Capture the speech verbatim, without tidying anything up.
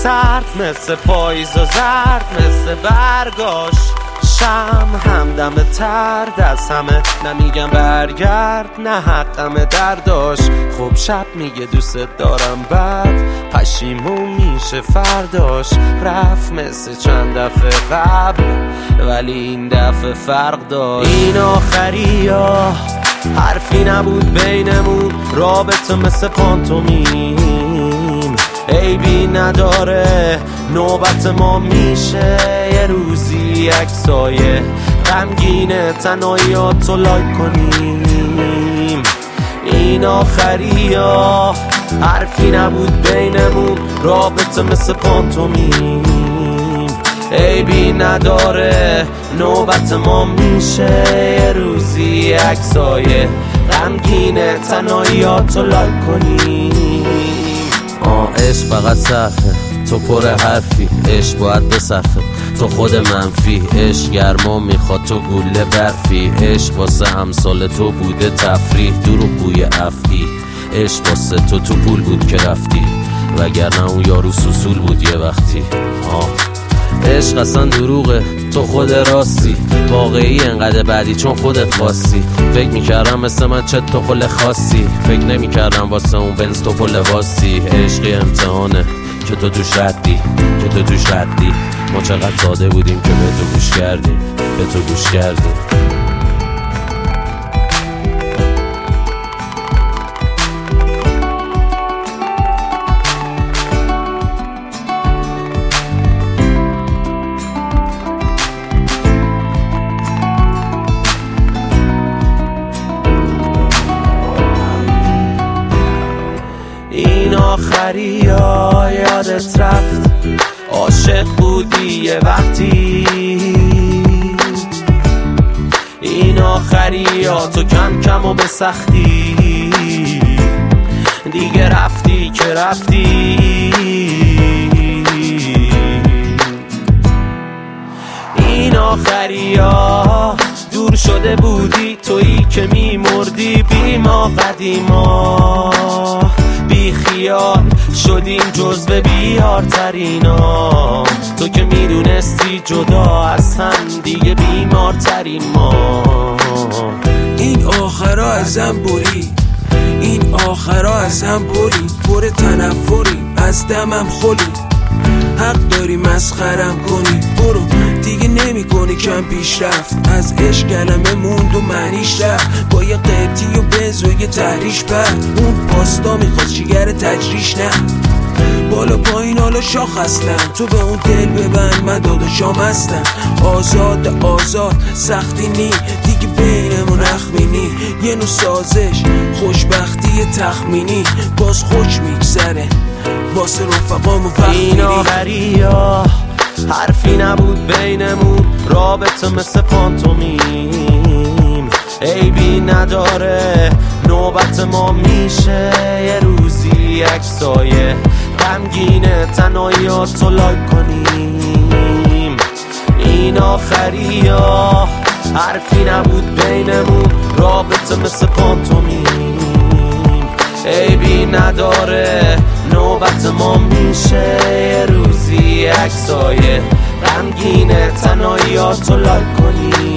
سرد مثل پاییز و زرد مثل برگاش شم همدم ترد از همه نمیگم برگرد نه حقم درداش خب شب میگه دوست دارم بعد پشیمون میشه فرداش رفت مثل چند دفعه قبل ولی این دفعه فرق داشت این آخری ها حرفی نبود بینمون رابطه مثل پانتومیم عیبی نداره نوبت ما میشه یه روزی یک سایه غمگینه تنهاییاتو لایک کنیم این آخری ها حرفی نبود بینمون رابطه مثل پانتومیم عیبی نداره نوبت ما میشه یه روزی یک سایه غمگینه تنهاییاتو لایک کنیم آه عشق فقط صرفه تو پر حرفی عشق باید بصرفه تو خود منفی عشق گرما میخواد تو گوله برفی عشق واسه امثال تو بوده تفریح دروغ بوی افعی عشق واسه تو تو پول بود که رفتی وگرنه اون یارو سوسول بود یه وقتی آه عشق اصلا دروغه تو خود راستی واقعی انقدر بعدی چون خودت خواستی فکر میکردم مثل من چه تو خل خاصی فکر نمیکردم واسه اون بنز تو پل واسی عشقی امتحانه که تو توش ردی که تو توش ردی ما چقدر ساده بودیم که به تو گوش کردیم به تو گوش کردیم این آخری ها یادت رفت عاشق بودی یه وقتی این آخری ها تو کم کم و به سختی دیگه رفتی که رفتی این آخری ها دور شده بودی تویی که میمردی بی ما قدیما بی خیال شدیم جزو بیارترینا تو که میدونستی جدا از هم دیگه بیمارترین ما این آخرا ازم بری این آخرا ازم بری پر تنفری از دمم خلی حق داری مسخرم کنی برو دیگه نمی کنی کم پیشرفت از عشق کلمه موند و معنیش رفت با یه قیبتی و بنز و یه تحریش بر اون پاستا میخواد جیگر تجریش نه بالا پایین حالا شاخ هستم تو به اون دل ببند من داداشام هستم آزاد آزاد سختی نی دیگه بینمون اخمینی یه نوع سازش خوشبختی تخمینی باز خوش میگذره واسه رفقامو وقتی این آخری ها حرفی نبود بینمون رابطه مثل پانتومیم عیبی نداره نوبت ما میشه یه روزی یک سایه غمگینه تنهاییاتو لایک کنیم این آخری ها حرفی نبود بینمون رابطه مثل پانتومیم عیبی نداره نوبت ما میشه یه روزی یک سایه غمگینه تنهاییاتو لایک کنیم